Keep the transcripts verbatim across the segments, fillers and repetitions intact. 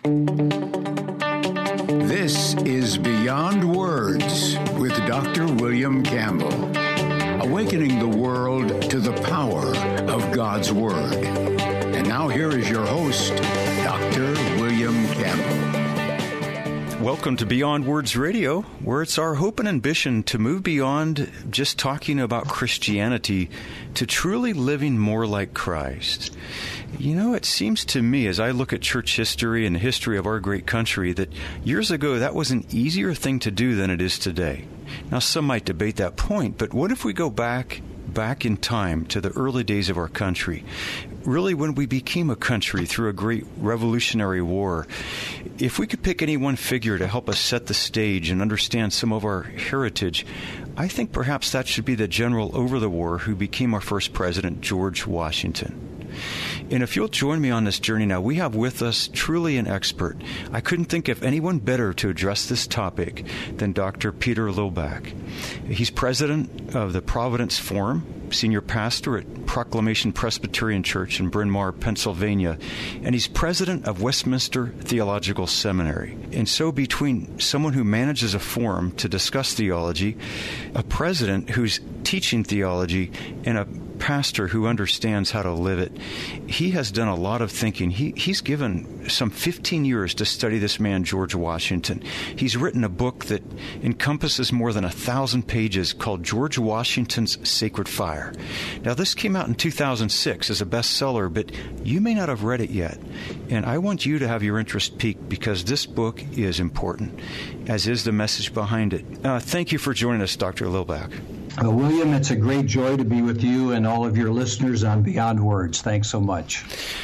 This is Beyond Words with Doctor William Campbell, awakening the world to the power of God's Word. And now here is your host, Doctor William Campbell. Welcome to Beyond Words Radio, where it's our hope and ambition to move beyond just talking about Christianity to truly living more like Christ. You know, it seems to me, as I look at church history and the history of our great country, that years ago that was an easier thing to do than it is today. Now, some might debate that point, but what if we go back back in time to the early days of our country, really when we became a country through a great revolutionary war? If we could pick any one figure to help us set the stage and understand some of our heritage, I think perhaps that should be the general over the war who became our first president, George Washington. And if you'll join me on this journey now, we have with us truly an expert. I couldn't think of anyone better to address this topic than Doctor Peter Lillback. He's president of the Providence Forum, senior pastor at Proclamation Presbyterian Church in Bryn Mawr, Pennsylvania, and he's president of Westminster Theological Seminary. And so between someone who manages a forum to discuss theology, a president who's teaching theology, and a pastor who understands how to live it, he has done a lot of thinking. He, he's given some fifteen years to study this man, George Washington. He's written a book that encompasses more than a thousand pages called George Washington's Sacred Fire. Now, this came out in two thousand six as a bestseller, but you may not have read it yet. And I want you to have your interest piqued because this book is important, as is the message behind it. Uh, thank you for joining us, Doctor Lillback. Uh, William, it's a great joy to be with you and all of your listeners on Beyond Words. Thanks so much.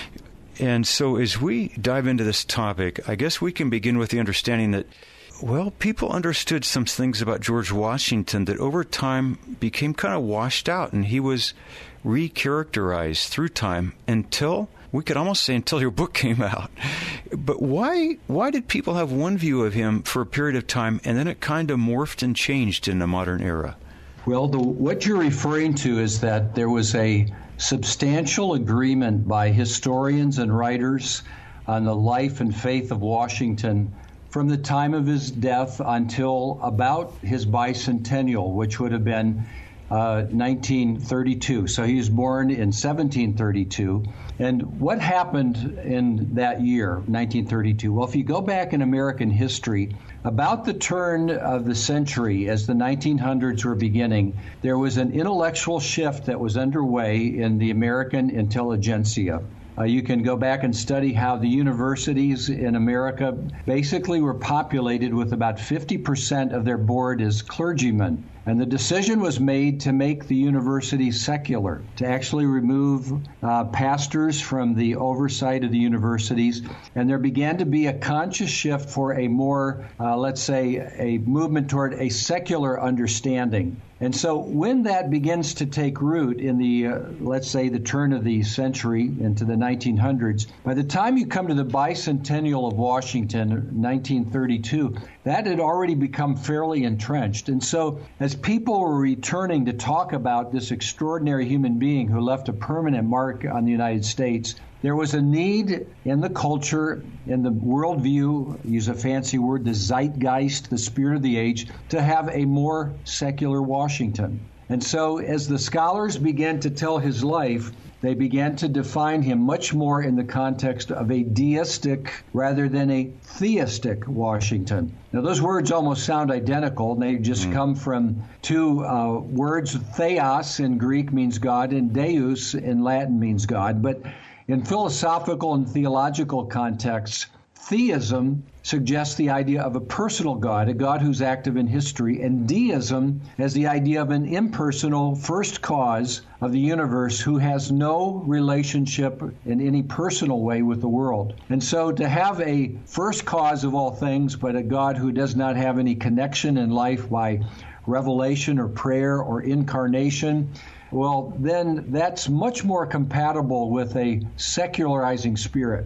And so as we dive into this topic, I guess we can begin with the understanding that, well, people understood some things about George Washington that over time became kind of washed out, and he was recharacterized through time until, we could almost say until your book came out. But why why did people have one view of him for a period of time, and then it kind of morphed and changed in the modern era? Well, the, what you're referring to is that there was a substantial agreement by historians and writers on the life and faith of Washington from the time of his death until about his bicentennial, which would have been uh, nineteen thirty-two. So he was born in seventeen thirty-two. And what happened in that year, nineteen thirty-two? Well, if you go back in American history, about the turn of the century, as the nineteen hundreds were beginning, there was an intellectual shift that was underway in the American intelligentsia. Uh, you can go back and study how the universities in America basically were populated with about fifty percent of their board as clergymen. And the decision was made to make the university secular, to actually remove uh, pastors from the oversight of the universities. And there began to be a conscious shift for a more, uh, let's say, a movement toward a secular understanding. And so when that begins to take root in the, uh, let's say, the turn of the century into the nineteen hundreds, by the time you come to the bicentennial of Washington, nineteen thirty-two, that had already become fairly entrenched. And so as people were returning to talk about this extraordinary human being who left a permanent mark on the United States, there was a need in the culture, in the worldview, use a fancy word, the zeitgeist, the spirit of the age, to have a more secular Washington. And so as the scholars began to tell his life, they began to define him much more in the context of a deistic rather than a theistic Washington. Now, those words almost sound identical. They just mm. come from two uh, words. Theos in Greek means God, and Deus in Latin means God. But in philosophical and theological contexts, theism suggests the idea of a personal God, a God who's active in history, and deism has the idea of an impersonal first cause of the universe who has no relationship in any personal way with the world. And so to have a first cause of all things, but a God who does not have any connection in life by revelation or prayer or incarnation, well, then that's much more compatible with a secularizing spirit.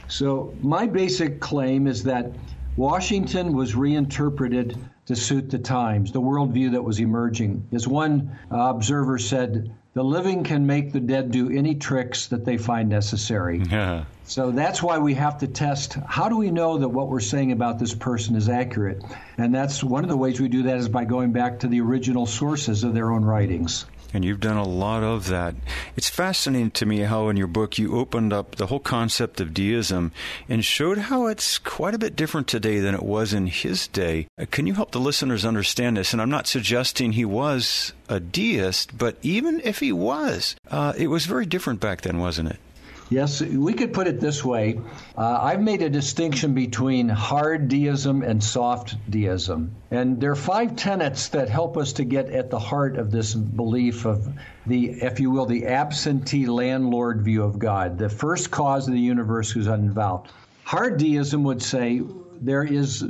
So my basic claim is that Washington was reinterpreted to suit the times, the worldview that was emerging. As one uh, observer said, the living can make the dead do any tricks that they find necessary. Yeah. So that's why we have to test, how do we know that what we're saying about this person is accurate? And that's one of the ways we do that is by going back to the original sources of their own writings. And you've done a lot of that. It's fascinating to me how in your book you opened up the whole concept of deism and showed how it's quite a bit different today than it was in his day. Uh, Can you help the listeners understand this? And I'm not suggesting he was a deist, but even if he was, uh, it was very different back then, wasn't it? Yes, we could put it this way. Uh, I've made a distinction between hard deism and soft deism. And there are five tenets that help us to get at the heart of this belief of the, if you will, the absentee landlord view of God, the first cause of the universe who's uninvolved. Hard deism would say there is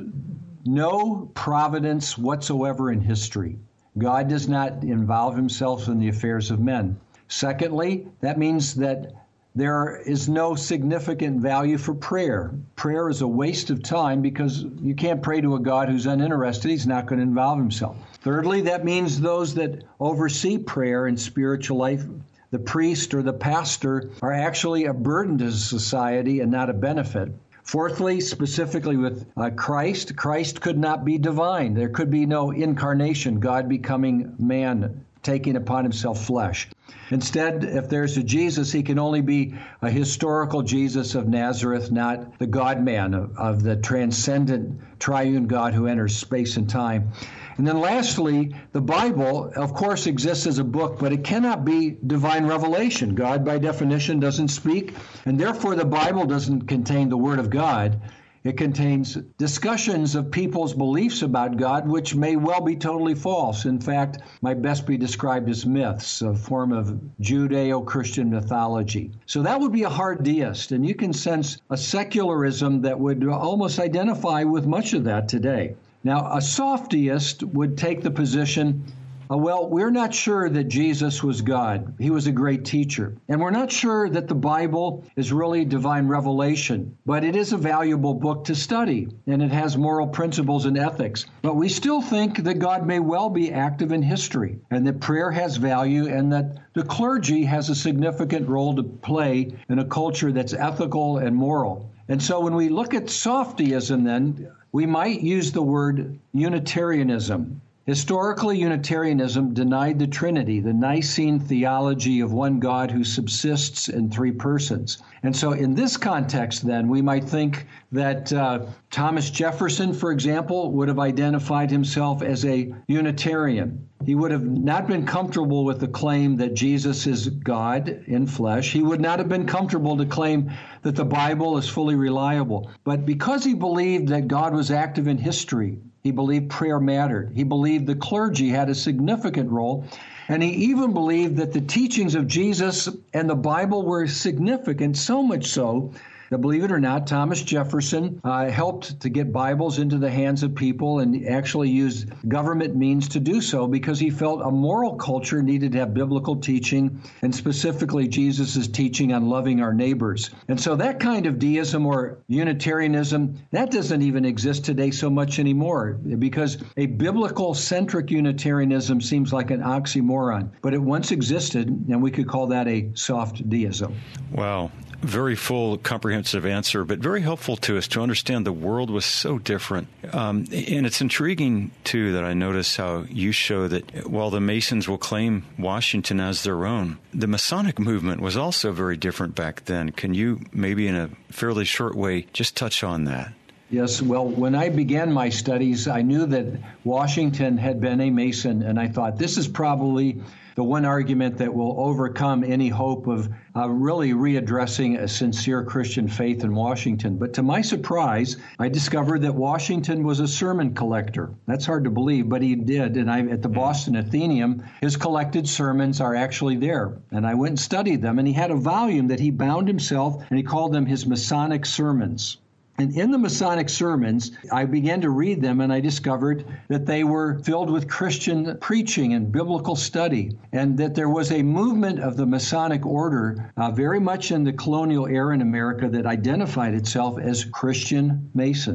no providence whatsoever in history. God does not involve himself in the affairs of men. Secondly, that means that there is no significant value for prayer. Prayer is a waste of time because you can't pray to a God who's uninterested. He's not going to involve himself. Thirdly, that means those that oversee prayer and spiritual life, the priest or the pastor, are actually a burden to society and not a benefit. Fourthly, specifically with uh, Christ, Christ could not be divine. There could be no incarnation, God becoming man, taking upon himself flesh. Instead, if there's a Jesus, he can only be a historical Jesus of Nazareth, not the God-man of, of the transcendent triune God who enters space and time. And then lastly, the Bible, of course, exists as a book, but it cannot be divine revelation. God, by definition, doesn't speak, and therefore the Bible doesn't contain the Word of God. It contains discussions of people's beliefs about God, which may well be totally false. In fact, might best be described as myths, a form of Judeo-Christian mythology. So that would be a hard deist, and you can sense a secularism that would almost identify with much of that today. Now, a soft deist would take the position, Uh, well, we're not sure that Jesus was God. He was a great teacher. And we're not sure that the Bible is really divine revelation, but it is a valuable book to study, and it has moral principles and ethics. But we still think that God may well be active in history, and that prayer has value, and that the clergy has a significant role to play in a culture that's ethical and moral. And so when we look at soft deism, then, we might use the word Unitarianism. Historically, Unitarianism denied the Trinity, the Nicene theology of one God who subsists in three persons. And so in this context, then, we might think that uh, Thomas Jefferson, for example, would have identified himself as a Unitarian. He would have not been comfortable with the claim that Jesus is God in flesh. He would not have been comfortable to claim that the Bible is fully reliable. But because he believed that God was active in history, he believed prayer mattered. He believed the clergy had a significant role. And he even believed that the teachings of Jesus and the Bible were significant, so much so that, believe it or not, Thomas Jefferson uh, helped to get Bibles into the hands of people and actually used government means to do so because he felt a moral culture needed to have biblical teaching, and specifically Jesus' teaching on loving our neighbors. And so that kind of deism or Unitarianism, that doesn't even exist today so much anymore because a biblical-centric Unitarianism seems like an oxymoron. But it once existed, and we could call that a soft deism. Wow. Very full, comprehensive answer, but very helpful to us to understand the world was so different. Um, and it's intriguing, too, that I notice how you show that while the Masons will claim Washington as their own, the Masonic movement was also very different back then. Can you, maybe in a fairly short way, just touch on that? Yes, well, when I began my studies, I knew that Washington had been a Mason, and I thought this is probably the one argument that will overcome any hope of uh, really readdressing a sincere Christian faith in Washington. But to my surprise, I discovered that Washington was a sermon collector. That's hard to believe, but he did. And I, at the Boston Athenaeum, his collected sermons are actually there. And I went and studied them, and he had a volume that he bound himself, and he called them his Masonic sermons. And in the Masonic sermons, I began to read them, and I discovered that they were filled with Christian preaching and biblical study, and that there was a movement of the Masonic order uh, very much in the colonial era in America that identified itself as Christian Masons.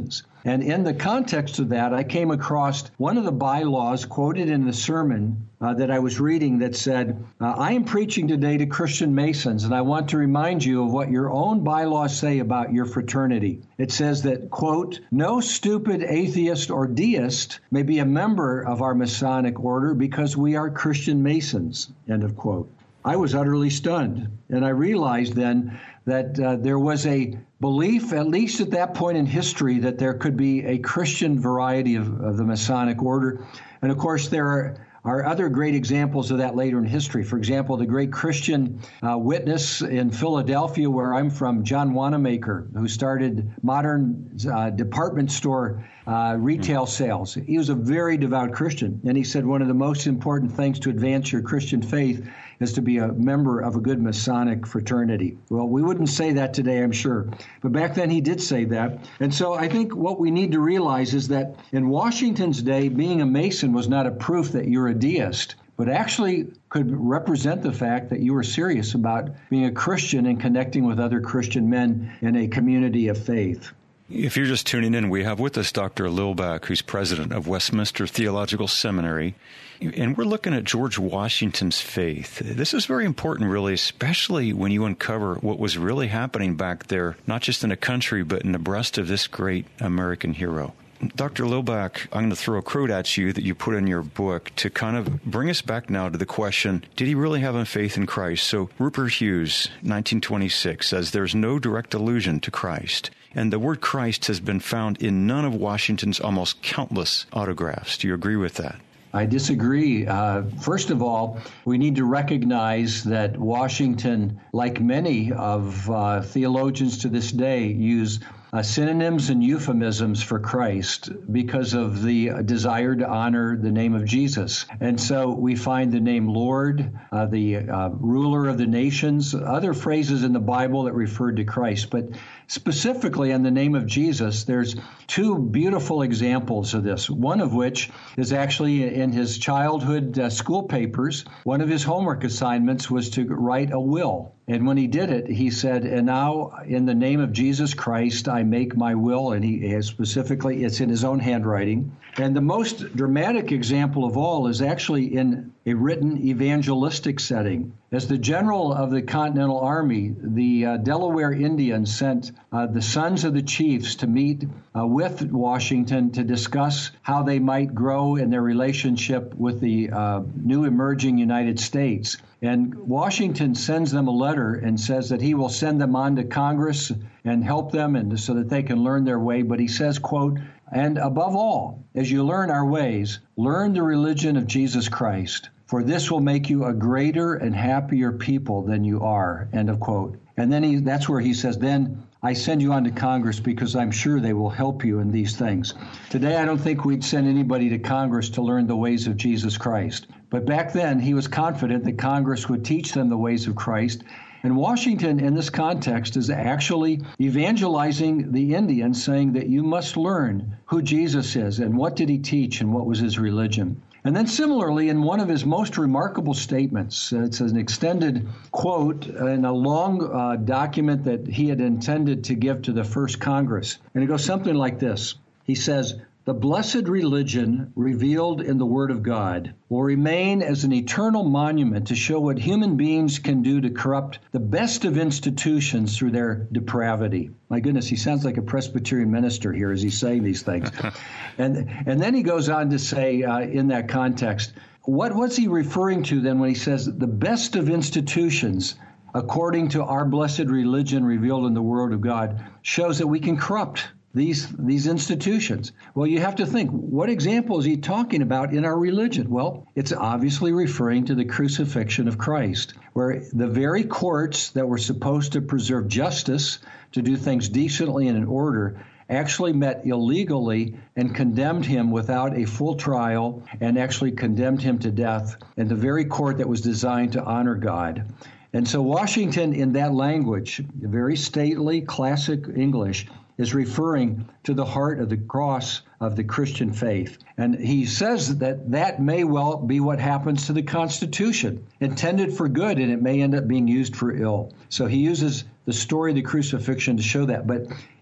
And in the context of that, I came across one of the bylaws quoted in the sermon uh, that I was reading that said, uh, I am preaching today to Christian Masons, and I want to remind you of what your own bylaws say about your fraternity. It says that, quote, no stupid atheist or deist may be a member of our Masonic order because we are Christian Masons, end of quote. I was utterly stunned, and I realized then that uh, there was a belief, at least at that point in history, that there could be a Christian variety of, of the Masonic order. And of course, there are, are other great examples of that later in history. For example, the great Christian uh, witness in Philadelphia, where I'm from, John Wanamaker, who started modern uh, department store uh, retail sales. He was a very devout Christian, and he said one of the most important things to advance your Christian faith is to be a member of a good Masonic fraternity. Well, we wouldn't say that today, I'm sure. But back then he did say that. And so I think what we need to realize is that in Washington's day, being a Mason was not a proof that you're a deist, but actually could represent the fact that you were serious about being a Christian and connecting with other Christian men in a community of faith. If you're just tuning in, we have with us Doctor Lilback, who's president of Westminster Theological Seminary, and we're looking at George Washington's faith. This is very important, really, especially when you uncover what was really happening back there, not just in a country, but in the breast of this great American hero. Doctor Lilback, I'm going to throw a quote at you that you put in your book to kind of bring us back now to the question, did he really have a faith in Christ? So Rupert Hughes, nineteen twenty-six, says there's no direct allusion to Christ. And the word Christ has been found in none of Washington's almost countless autographs. Do you agree with that? I disagree. Uh, first of all, we need to recognize that Washington, like many of uh, theologians to this day, use uh, synonyms and euphemisms for Christ because of the desire to honor the name of Jesus. And so we find the name Lord, uh, the uh, ruler of the nations, other phrases in the Bible that referred to Christ. But specifically on the name of Jesus, there's two beautiful examples of this, one of which is actually in his childhood uh, school papers. One of his homework assignments was to write a will. And when he did it, he said, and now in the name of Jesus Christ, I make my will. And he has specifically, it's in his own handwriting. And the most dramatic example of all is actually in a written evangelistic setting. As the general of the Continental Army, the uh, Delaware Indians sent uh, the sons of the chiefs to meet uh, with Washington to discuss how they might grow in their relationship with the uh, new emerging United States. And Washington sends them a letter and says that he will send them on to Congress and help them and so that they can learn their way. But he says, quote, and above all, as you learn our ways, learn the religion of Jesus Christ, for this will make you a greater and happier people than you are, end of quote. And then he, that's where he says, then I send you on to Congress because I'm sure they will help you in these things. Today, I don't think we'd send anybody to Congress to learn the ways of Jesus Christ. But back then, he was confident that Congress would teach them the ways of Christ. And Washington, in this context, is actually evangelizing the Indians, saying that you must learn who Jesus is and what did he teach and what was his religion. And then similarly, in one of his most remarkable statements, uh, it's an extended quote in a long uh, document that he had intended to give to the first Congress. And it goes something like this. He says, the blessed religion revealed in the Word of God will remain as an eternal monument to show what human beings can do to corrupt the best of institutions through their depravity. My goodness, he sounds like a Presbyterian minister here as he's saying these things. and and then he goes on to say uh, in that context, what what's he referring to then when he says the best of institutions, according to our blessed religion revealed in the Word of God, shows that we can corrupt these these institutions. Well, you have to think, what example is he talking about in our religion? Well, it's obviously referring to the crucifixion of Christ, where the very courts that were supposed to preserve justice, to do things decently and in order, actually met illegally and condemned him without a full trial and actually condemned him to death in the very court that was designed to honor God. And so Washington, in that language, very stately, classic English, is referring to the heart of the cross of the Christian faith. And he says that that may well be what happens to the Constitution, intended for good, and it may end up being used for ill. So he uses the story of the crucifixion to show that. But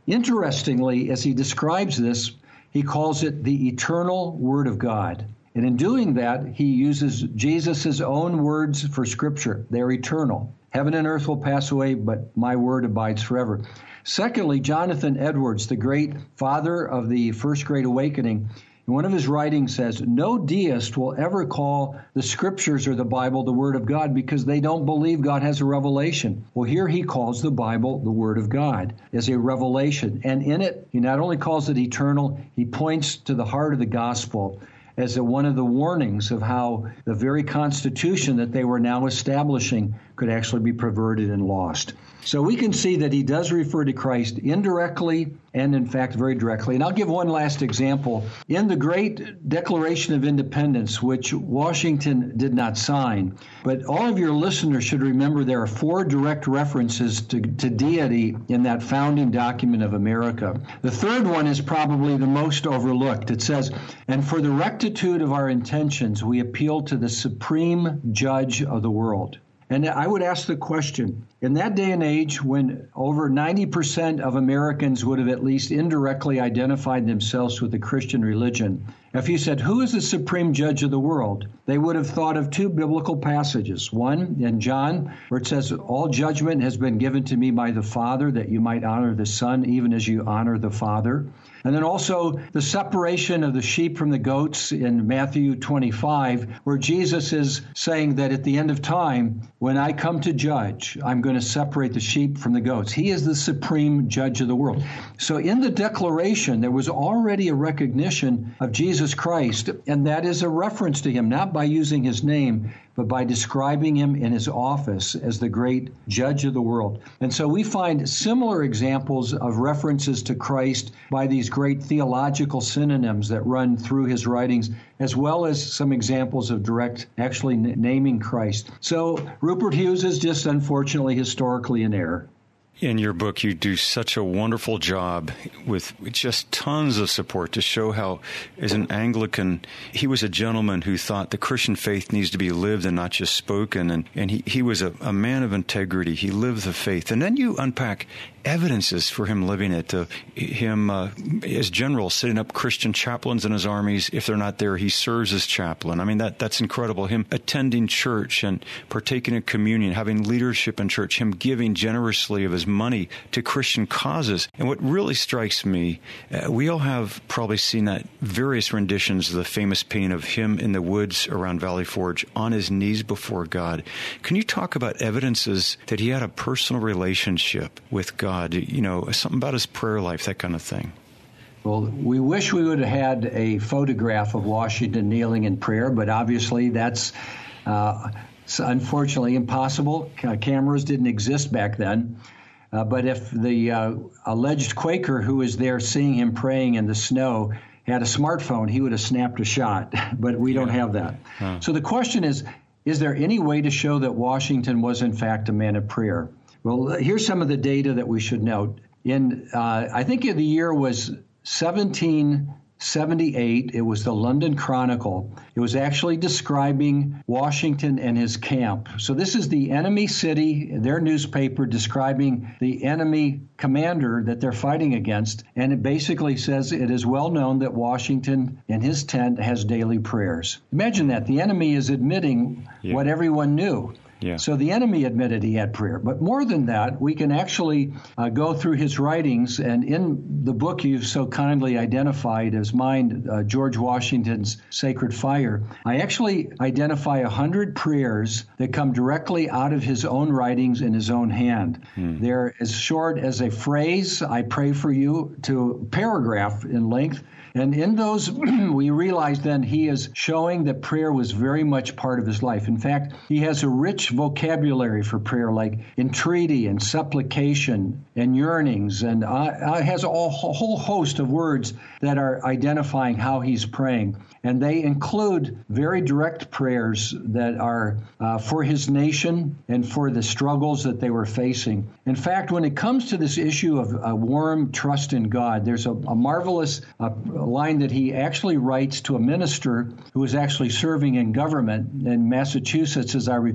Interestingly, as he describes this, he calls it the eternal Word of God. And in doing that, he uses Jesus' own words for Scripture. They're eternal. Heaven and earth will pass away, but my word abides forever. Secondly, Jonathan Edwards, the great father of the First Great Awakening, in one of his writings says, no deist will ever call the Scriptures or the Bible the Word of God because they don't believe God has a revelation. Well, here he calls the Bible the Word of God as a revelation. And in it, he not only calls it eternal, he points to the heart of the gospel as a, one of the warnings of how the very Constitution that they were now establishing could actually be perverted and lost. So we can see that he does refer to Christ indirectly and, in fact, very directly. And I'll give one last example. In the Great Declaration of Independence, which Washington did not sign, but all of your listeners should remember there are four direct references to, to deity in that founding document of America. The third one is probably the most overlooked. It says, and for the rectitude of our intentions, we appeal to the supreme judge of the world. And I would ask the question, in that day and age when over ninety percent of Americans would have at least indirectly identified themselves with the Christian religion, if you said, who is the supreme judge of the world? They would have thought of two biblical passages. One in John, where it says, all judgment has been given to me by the Father, that you might honor the Son, even as you honor the Father. And then also the separation of the sheep from the goats in Matthew twenty-five, where Jesus is saying that at the end of time, when I come to judge, I'm going to separate the sheep from the goats. He is the supreme judge of the world. So in the Declaration, there was already a recognition of Jesus Christ, and that is a reference to him, not by using his name, but by describing him in his office as the great judge of the world. And so we find similar examples of references to Christ by these great theological synonyms that run through his writings, as well as some examples of direct actually n- naming Christ. So Rupert Hughes is just unfortunately historically in error. In your book, you do such a wonderful job with just tons of support to show how, as an Anglican, he was a gentleman who thought the Christian faith needs to be lived and not just spoken. And, and he, he was a, a man of integrity. He lived the faith. And then you unpack evidences for him living it, uh, him uh, as general setting up Christian chaplains in his armies. If they're not there, he serves as chaplain. I mean, that that's incredible. Him attending church and partaking in communion, having leadership in church, him giving generously of his money to Christian causes. And what really strikes me, uh, we all have probably seen that various renditions of the famous painting of him in the woods around Valley Forge on his knees before God. Can you talk about evidences that he had a personal relationship with God? You know, something about his prayer life, that kind of thing. Well, we wish we would have had a photograph of Washington kneeling in prayer, but obviously that's uh, unfortunately impossible. Uh, cameras didn't exist back then. Uh, but if the uh, alleged Quaker who was there seeing him praying in the snow had a smartphone, he would have snapped a shot. But we don't have that. Huh. So the question is, is there any way to show that Washington was in fact a man of prayer? Well, here's some of the data that we should note. In, uh, I think the year was seventeen seventy-eight. It was the London Chronicle. It was actually describing Washington and his camp. So this is the enemy city, their newspaper describing the enemy commander that they're fighting against. And it basically says it is well known that Washington in his tent has daily prayers. Imagine that. The enemy is admitting yeah. what everyone knew. Yeah. So the enemy admitted he had prayer. But more than that, we can actually uh, go through his writings. And in the book you've so kindly identified as mine, uh, George Washington's Sacred Fire, I actually identify one hundred prayers that come directly out of his own writings in his own hand. Hmm. They're as short as a phrase, I pray for you, to a paragraph in length. And in those, we realize then he is showing that prayer was very much part of his life. In fact, he has a rich vocabulary for prayer, like entreaty and supplication and yearnings, and uh, has a whole host of words that are identifying how he's praying. And they include very direct prayers that are uh, for his nation and for the struggles that they were facing. In fact, when it comes to this issue of uh, warm trust in God, there's a, a marvelous uh, line that he actually writes to a minister who was actually serving in government in Massachusetts, as I recall. I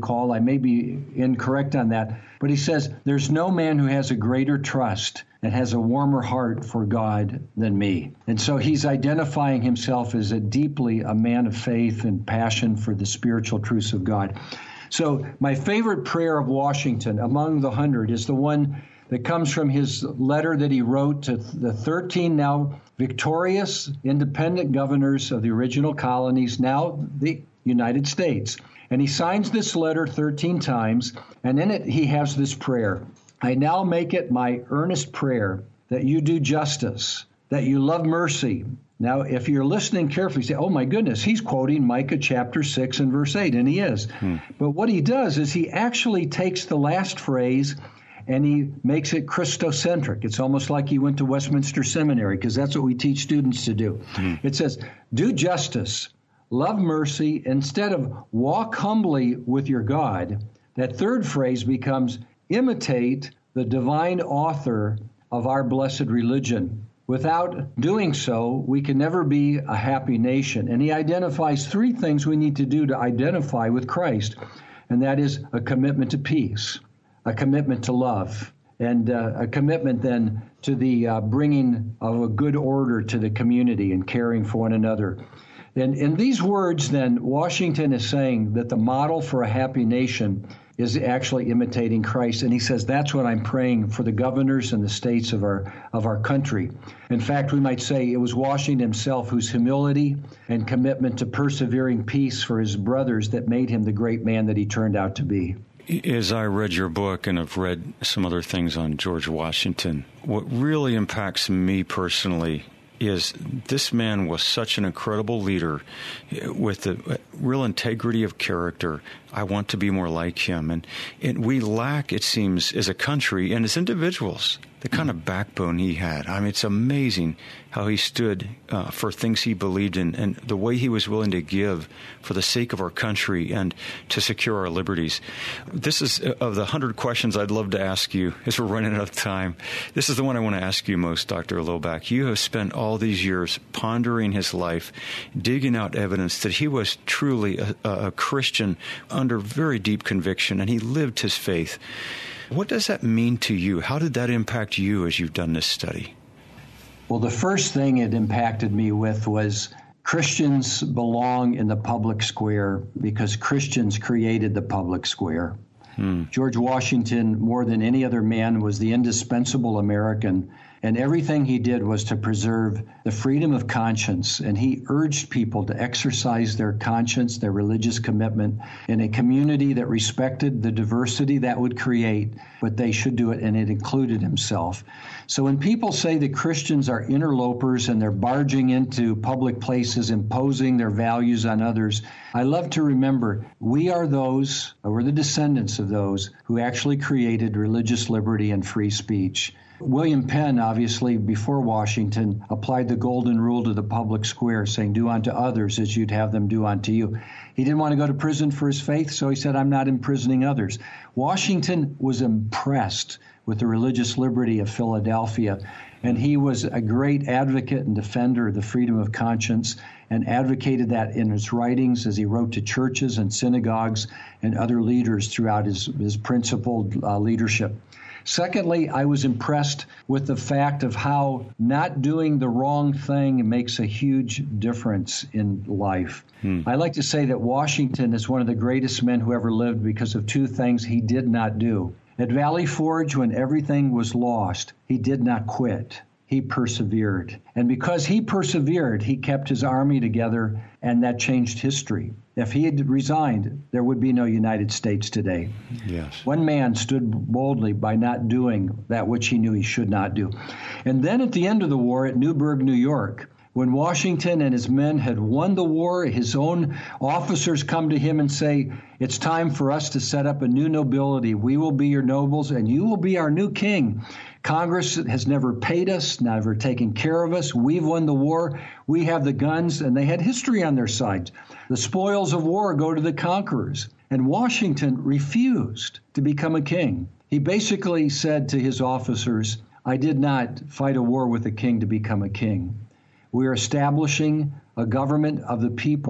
may be incorrect on that, but he says, there's no man who has a greater trust and has a warmer heart for God than me. And so he's identifying himself as a deeply a man of faith and passion for the spiritual truths of God. So my favorite prayer of Washington among the hundred is the one that comes from his letter that he wrote to the thirteen now victorious independent governors of the original colonies, now the United States. And he signs this letter thirteen times, and in it he has this prayer. I now make it my earnest prayer that you do justice, that you love mercy. Now, if you're listening carefully, say, oh, my goodness, he's quoting Micah chapter six and verse eight, and he is. Hmm. But what he does is he actually takes the last phrase and he makes it Christocentric. It's almost like he went to Westminster Seminary, because that's what we teach students to do. Hmm. It says, do justice, love mercy, instead of walk humbly with your God. That third phrase becomes imitate the divine author of our blessed religion. Without doing so, we can never be a happy nation. And he identifies three things we need to do to identify with Christ, and that is a commitment to peace, a commitment to love, and uh, a commitment then to the uh, bringing of a good order to the community and caring for one another. And in these words, then, Washington is saying that the model for a happy nation is actually imitating Christ. And he says, that's what I'm praying for the governors and the states of our of our country. In fact, we might say it was Washington himself whose humility and commitment to persevering peace for his brothers that made him the great man that he turned out to be. As I read your book and have read some other things on George Washington, what really impacts me personally is this man was such an incredible leader with a real integrity of character. I want to be more like him. And, and we lack, it seems, as a country and as individuals, the kind of backbone he had. I mean, it's amazing how he stood uh, for things he believed in and the way he was willing to give for the sake of our country and to secure our liberties. This is, uh, of the hundred questions I'd love to ask you, as we're running out of time, this is the one I want to ask you most, Doctor Loback. You have spent all these years pondering his life, digging out evidence that he was truly a, a Christian under very deep conviction, and he lived his faith. What does that mean to you? How did that impact you as you've done this study? Well, the first thing it impacted me with was Christians belong in the public square because Christians created the public square. Hmm. George Washington, more than any other man, was the indispensable American, and everything he did was to preserve the freedom of conscience, and he urged people to exercise their conscience, their religious commitment, in a community that respected the diversity that would create, but they should do it, and it included himself. So when people say that Christians are interlopers and they're barging into public places, imposing their values on others, I love to remember we are those, or we're the descendants of those, who actually created religious liberty and free speech. William Penn, obviously, before Washington, applied the golden rule to the public square, saying, do unto others as you'd have them do unto you. He didn't want to go to prison for his faith, so he said, I'm not imprisoning others. Washington was impressed with the religious liberty of Philadelphia, and he was a great advocate and defender of the freedom of conscience and advocated that in his writings as he wrote to churches and synagogues and other leaders throughout his, his principled uh, leadership. Secondly, I was impressed with the fact of how not doing the wrong thing makes a huge difference in life. Hmm. I like to say that Washington is one of the greatest men who ever lived because of two things he did not do. At Valley Forge, when everything was lost, he did not quit. He persevered. And because he persevered, he kept his army together, and that changed history. If he had resigned, there would be no United States today. Yes. One man stood boldly by not doing that which he knew he should not do. And then at the end of the war at Newburgh, New York, when Washington and his men had won the war, his own officers come to him and say, it's time for us to set up a new nobility. We will be your nobles, and you will be our new king. Congress has never paid us, never taken care of us. We've won the war. We have the guns, and they had history on their side. The spoils of war go to the conquerors. And Washington refused to become a king. He basically said to his officers, I did not fight a war with a king to become a king. We are establishing a government of the people.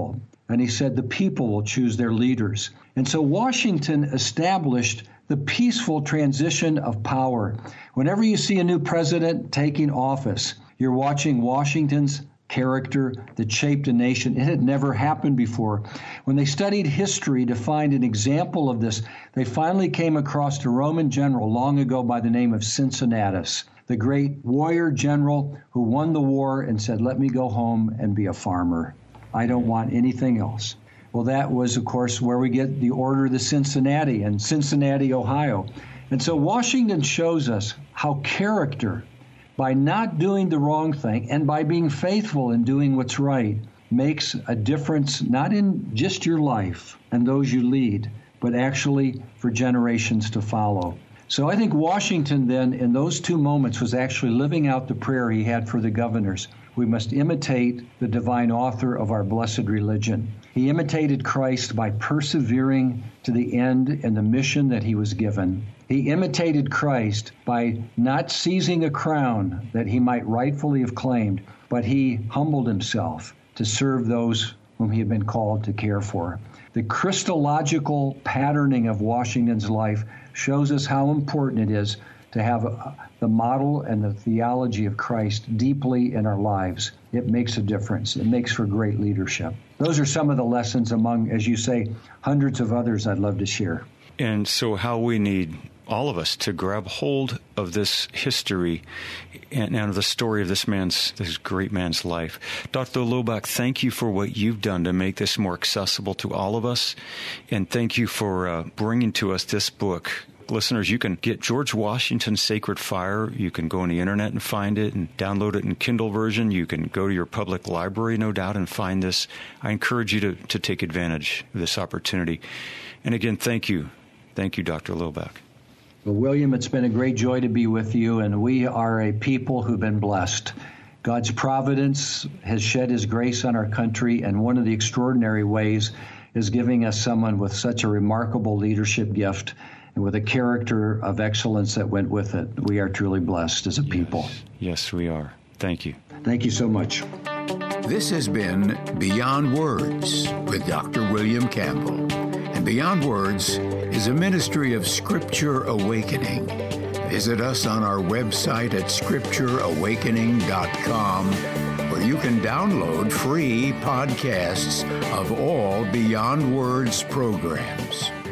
And he said the people will choose their leaders. And so Washington established the peaceful transition of power. Whenever you see a new president taking office, you're watching Washington's character that shaped a nation. It had never happened before. When they studied history to find an example of this, they finally came across a Roman general long ago by the name of Cincinnatus, the great warrior general who won the war and said, let me go home and be a farmer. I don't want anything else. Well, that was, of course, where we get the Order of the Cincinnati in Cincinnati, Ohio. And so Washington shows us how character, by not doing the wrong thing and by being faithful in doing what's right, makes a difference not in just your life and those you lead, but actually for generations to follow. So I think Washington then, in those two moments, was actually living out the prayer he had for the governors. We must imitate the divine author of our blessed religion. He imitated Christ by persevering to the end in the mission that he was given. He imitated Christ by not seizing a crown that he might rightfully have claimed, but he humbled himself to serve those whom he had been called to care for. The Christological patterning of Washington's life shows us how important it is to have a, the model and the theology of Christ deeply in our lives. It makes a difference. It makes for great leadership. Those are some of the lessons among, as you say, hundreds of others I'd love to share. And so how we need all of us to grab hold of this history and, and the story of this man's, this great man's life. Doctor Lobach, thank you for what you've done to make this more accessible to all of us. And thank you for uh, bringing to us this book. Listeners, you can get George Washington's Sacred Fire. You can go on the internet and find it and download it in Kindle version. You can go to your public library, no doubt, and find this. I encourage you to, to take advantage of this opportunity. And again, thank you. Thank you, Doctor Lobach. Well, William, it's been a great joy to be with you, and we are a people who've been blessed. God's providence has shed his grace on our country, and one of the extraordinary ways is giving us someone with such a remarkable leadership gift and with a character of excellence that went with it. We are truly blessed as a people. Yes, yes we are. Thank you. Thank you so much. This has been Beyond Words with Doctor William Campbell. And Beyond Words is a ministry of Scripture Awakening. Visit us on our website at scripture awakening dot com, where you can download free podcasts of all Beyond Words programs.